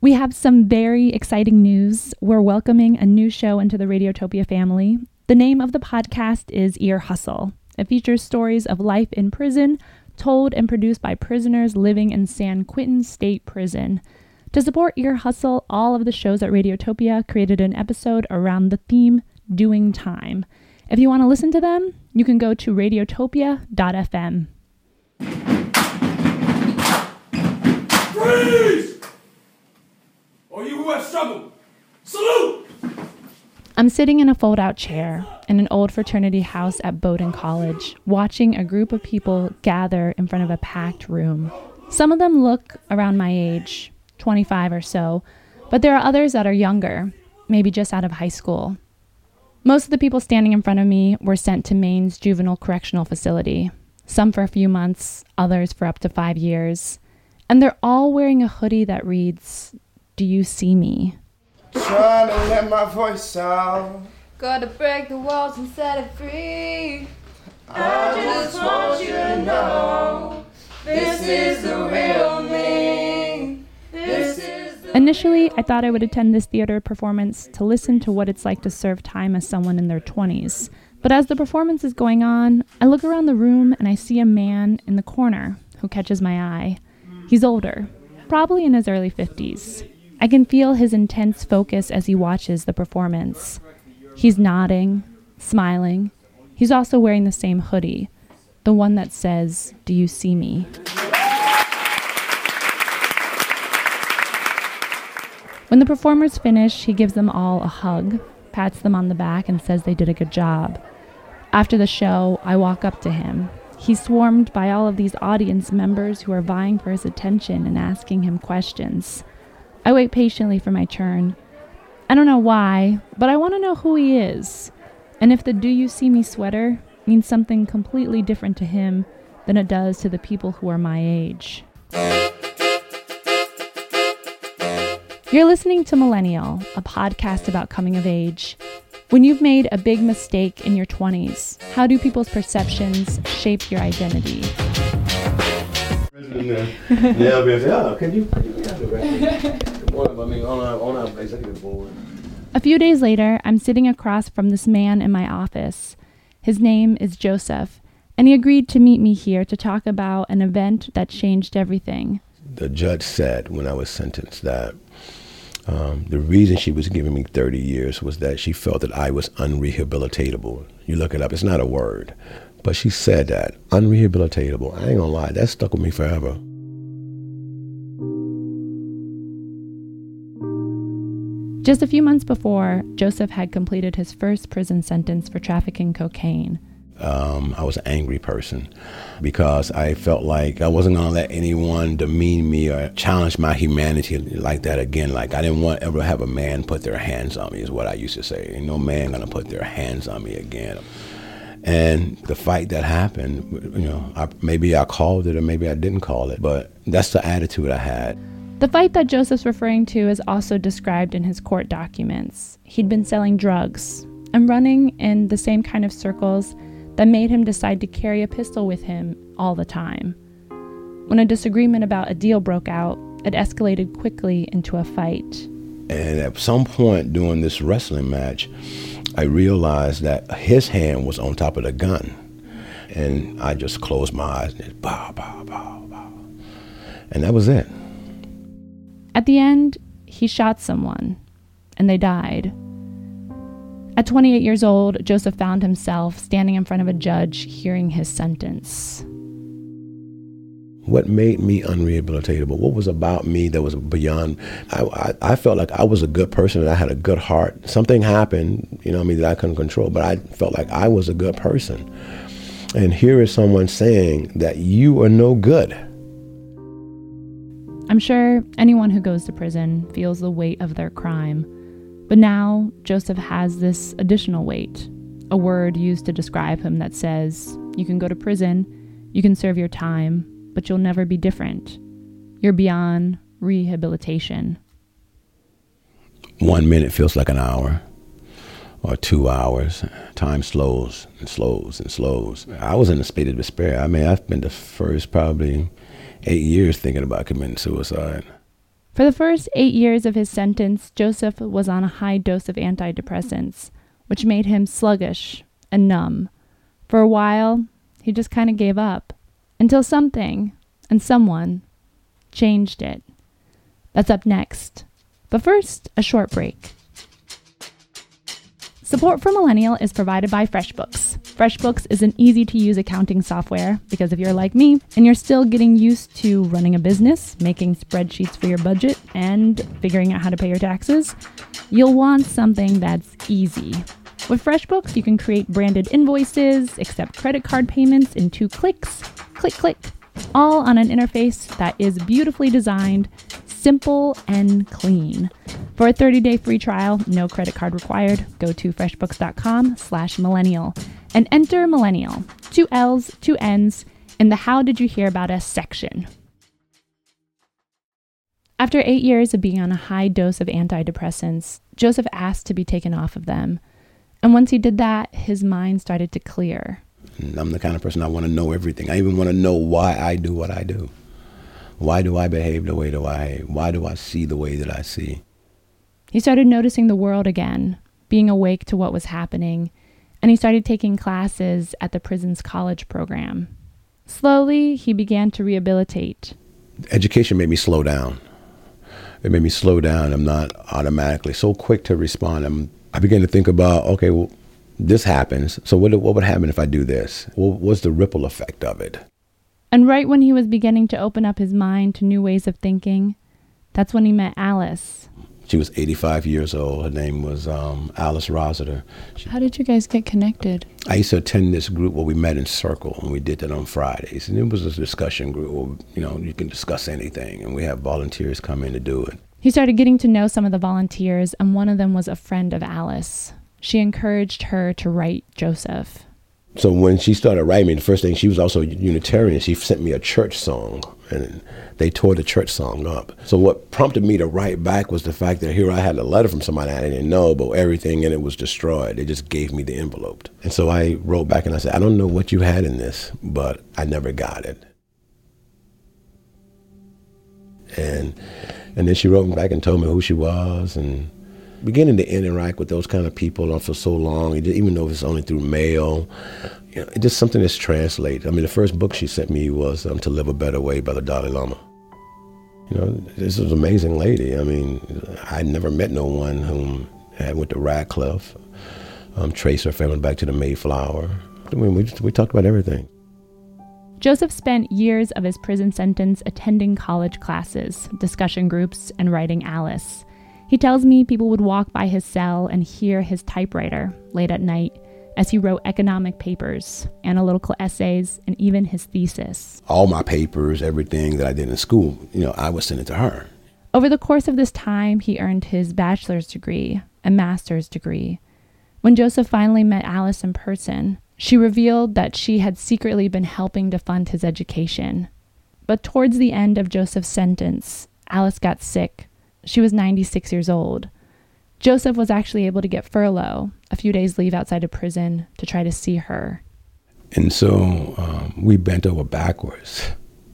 We have some very exciting news. We're welcoming a new show into the Radiotopia family. The name of the podcast is Ear Hustle. It features stories of life in prison, told and produced by prisoners living in San Quentin State Prison. To support Ear Hustle, all of the shows at Radiotopia created an episode around the theme, Doing Time. If you want to listen to them, you can go to radiotopia.fm. Freeze! Or you who have struggled, salute! I'm sitting in a fold-out chair in an old fraternity house at Bowdoin College, watching a group of people gather in front of a packed room. Some of them look around my age, 25 or so, but there are others that are younger, maybe just out of high school. Most of the people standing in front of me were sent to Maine's Juvenile Correctional Facility, some for a few months, others for up to 5 years. And they're all wearing a hoodie that reads, "Do you see me?" Trying to let my voice out. Gotta break the walls and set it free. I just want you to know this is the real me. This is the Initially, I thought I would attend this theater performance to listen to what it's like to serve time as someone in their 20s. But as the performance is going on, I look around the room and I see a man in the corner who catches my eye. He's older, probably in his early 50s. I can feel his intense focus as he watches the performance. He's nodding, smiling. He's also wearing the same hoodie, the one that says, "Do you see me?" When the performers finish, he gives them all a hug, pats them on the back, and says they did a good job. After the show, I walk up to him. He's swarmed by all of these audience members who are vying for his attention and asking him questions. I wait patiently for my turn. I don't know why, but I want to know who he is, and if the "Do You See Me" sweater means something completely different to him than it does to the people who are my age. You're listening to Millennial, a podcast about coming of age. When you've made a big mistake in your 20s, how do people's perceptions shape your identity? A few days later, I'm sitting across from this man in my office. His name is Joseph, and he agreed to meet me here to talk about an event that changed everything. The judge said when I was sentenced that the reason she was giving me 30 years was that she felt that I was unrehabilitatable. You look it up, it's not a word. But she said that, unrehabilitatable. I ain't gonna lie, that stuck with me forever. Just a few months before, Joseph had completed his first prison sentence for trafficking cocaine. I was an angry person because I felt like I wasn't going to let anyone demean me or challenge my humanity like that again. Like I didn't want ever have a man put their hands on me is what I used to say. Ain't no man going to put their hands on me again. And the fight that happened, you know, maybe I called it or maybe I didn't call it, but that's the attitude I had. The fight that Joseph's referring to is also described in his court documents. He'd been selling drugs and running in the same kind of circles that made him decide to carry a pistol with him all the time. When a disagreement about a deal broke out, it escalated quickly into a fight. And at some point during this wrestling match, I realized that his hand was on top of the gun. And I just closed my eyes and it pow, pow, pow, pow. And that was it. At the end, he shot someone, and they died. At 28 years old, Joseph found himself standing in front of a judge hearing his sentence. What made me unrehabilitatable? What was about me that was beyond? I felt like I was a good person and I had a good heart. Something happened, you know what I mean, that I couldn't control, but I felt like I was a good person. And here is someone saying that you are no good. I'm sure anyone who goes to prison feels the weight of their crime. But now, Joseph has this additional weight, a word used to describe him that says, you can go to prison, you can serve your time, but you'll never be different. You're beyond rehabilitation. 1 minute feels like an hour or 2 hours. Time slows and slows and slows. I was in a state of despair. I mean, I've been the first probably 8 years thinking about committing suicide. For the first 8 years of his sentence, Joseph was on a high dose of antidepressants, which made him sluggish and numb. For a while, he just kind of gave up, until something and someone changed it. That's up next. But first, a short break. Support for Millennial is provided by FreshBooks. FreshBooks is an easy-to-use accounting software because if you're like me and you're still getting used to running a business, making spreadsheets for your budget, and figuring out how to pay your taxes, you'll want something that's easy. With FreshBooks, you can create branded invoices, accept credit card payments in 2 clicks, click, click, all on an interface that is beautifully designed, simple, and clean. For a 30-day free trial, no credit card required, go to freshbooks.com/millennial and enter Millennial, 2 L's, 2 N's, in the How Did You Hear About Us section. After 8 years of being on a high dose of antidepressants, Joseph asked to be taken off of them. And once he did that, his mind started to clear. I'm the kind of person I want to know everything. I even want to know why I do what I do. Why do I behave the way that I behave? Why do I see the way that I see? He started noticing the world again, being awake to what was happening, and he started taking classes at the prison's college program. Slowly, he began to rehabilitate. Education made me slow down. It made me slow down. I'm not automatically so quick to respond. I began to think about, okay, well, this happens. So what would happen if I do this? What's the ripple effect of it? And right when he was beginning to open up his mind to new ways of thinking, that's when he met Alice. She was 85 years old. Her name was Alice Rossiter. How did you guys get connected? I used to attend this group where we met in Circle, and we did that on Fridays. And it was a discussion group where, you can discuss anything, and we have volunteers come in to do it. He started getting to know some of the volunteers, and one of them was a friend of Alice. She encouraged her to write Joseph. So when she started writing me, the first thing, she was also Unitarian. She sent me a church song, and they tore the church song up. So what prompted me to write back was the fact that here I had a letter from somebody I didn't know, but everything in it was destroyed. They just gave me the envelope. And so I wrote back and I said, I don't know what you had in this, but I never got it. And then she wrote me back and told me who she was, and beginning to interact with those kind of people for so long, even though it's only through mail, it's just something that's translated. I mean, the first book she sent me was To Live a Better Way by the Dalai Lama. This was an amazing lady. I mean, I'd never met no one whom had went to Radcliffe, traced her family back to the Mayflower. I mean, we talked about everything. Joseph spent years of his prison sentence attending college classes, discussion groups, and writing Alice. He tells me people would walk by his cell and hear his typewriter late at night as he wrote economic papers, analytical essays, and even his thesis. All my papers, everything that I did in school, I would send it to her. Over the course of this time, he earned his bachelor's degree and master's degree. When Joseph finally met Alice in person, she revealed that she had secretly been helping to fund his education. But towards the end of Joseph's sentence, Alice got sick. She was 96 years old. Joseph was actually able to get furlough, a few days leave outside of prison, to try to see her. And so we bent over backwards.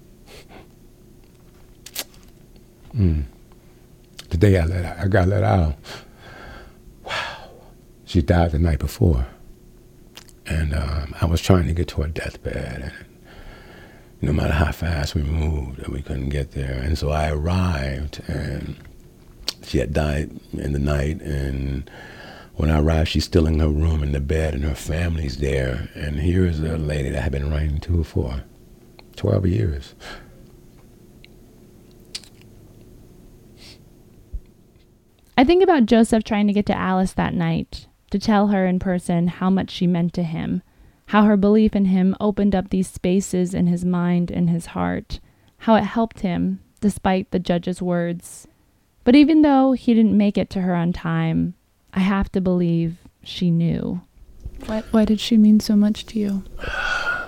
The day I got let out, wow, she died the night before. And I was trying to get to her deathbed, and no matter how fast we moved, we couldn't get there. And so I arrived, and she had died in the night, and when I arrived, she's still in her room in the bed, and her family's there. And here is a lady that I had been writing to for 12 years. I think about Joseph trying to get to Alice that night, to tell her in person how much she meant to him, how her belief in him opened up these spaces in his mind and his heart, how it helped him, despite the judge's words. But even though he didn't make it to her on time, I have to believe she knew. Why did she mean so much to you? I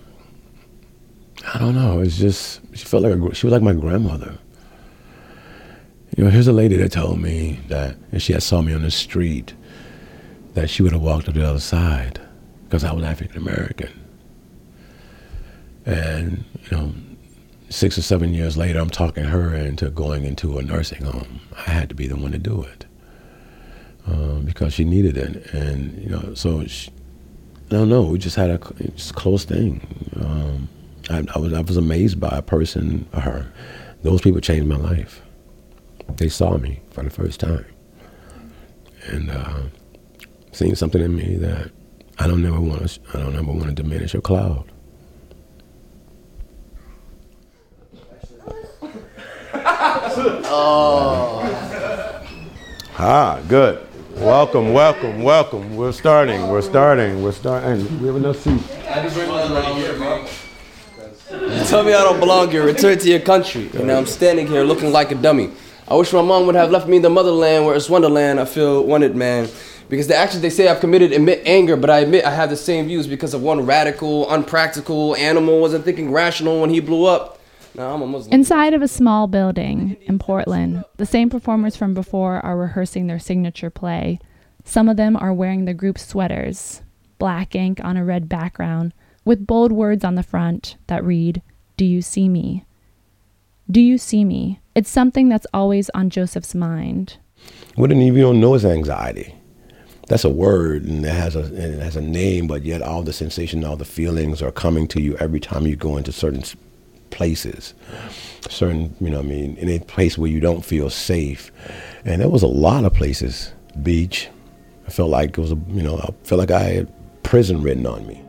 don't know. It's just, she felt like she was like my grandmother. Here's a lady that told me that if she had saw me on the street, that she would have walked to the other side because I was African American. And, 6 or 7 years later, I'm talking her into going into a nursing home. I had to be the one to do it because she needed it. And, you know, so she, I don't know, we just had a close thing. I was amazed by a person, her. Those people changed my life. They saw me for the first time. And seen something in me that I don't ever want to diminish or cloud. Good. Welcome. We're starting. We have enough seats. You tell me I don't belong here. Return to your country. You know, I'm standing here looking like a dummy. I wish my mom would have left me in the motherland where it's wonderland. I feel wanted, man. Because the actions they say I've committed admit anger, but I admit I have the same views because of one radical, unpractical animal wasn't thinking rational when he blew up. Now I'm a Muslim. Inside of a small building in Portland, the same performers from before are rehearsing their signature play. Some of them are wearing the group's sweaters, black ink on a red background, with bold words on the front that read, "Do you see me? Do you see me?" It's something that's always on Joseph's mind. What if you don't know it's anxiety? That's a word, and it has a name, but yet all the sensation, all the feelings are coming to you every time you go into certain places. Certain, you know what I mean, in a place where you don't feel safe. And there was a lot of places, beach. I felt like it was, I felt like I had prison written on me.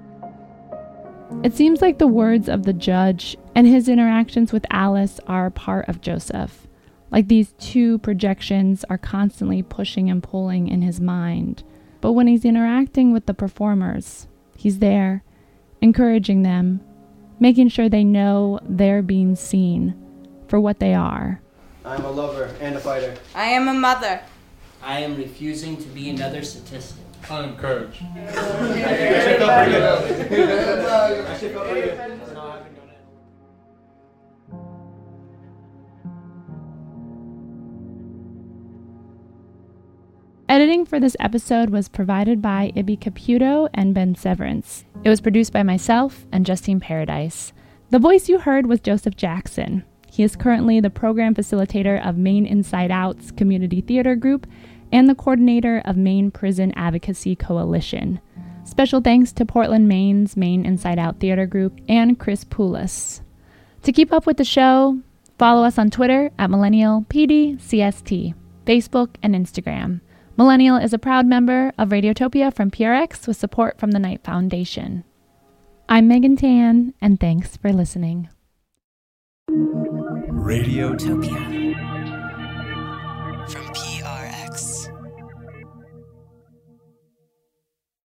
It seems like the words of the judge and his interactions with Alice are a part of Joseph. Like these two projections are constantly pushing and pulling in his mind. But when he's interacting with the performers, he's there, encouraging them, making sure they know they're being seen for what they are. I'm a lover and a fighter. I am a mother. I am refusing to be another statistic. I am courage. Editing for this episode was provided by Ibi Caputo and Ben Severance. It was produced by myself and Justine Paradise. The voice you heard was Joseph Jackson. He is currently the program facilitator of Maine Inside Out's community theater group and the coordinator of Maine Prison Advocacy Coalition. Special thanks to Portland, Maine's Maine Inside Out Theater Group and Chris Poulos. To keep up with the show, follow us on Twitter at MillennialPDCST, Facebook, and Instagram. Millennial is a proud member of Radiotopia from PRX with support from the Knight Foundation. I'm Megan Tan, and thanks for listening. Radiotopia from PRX.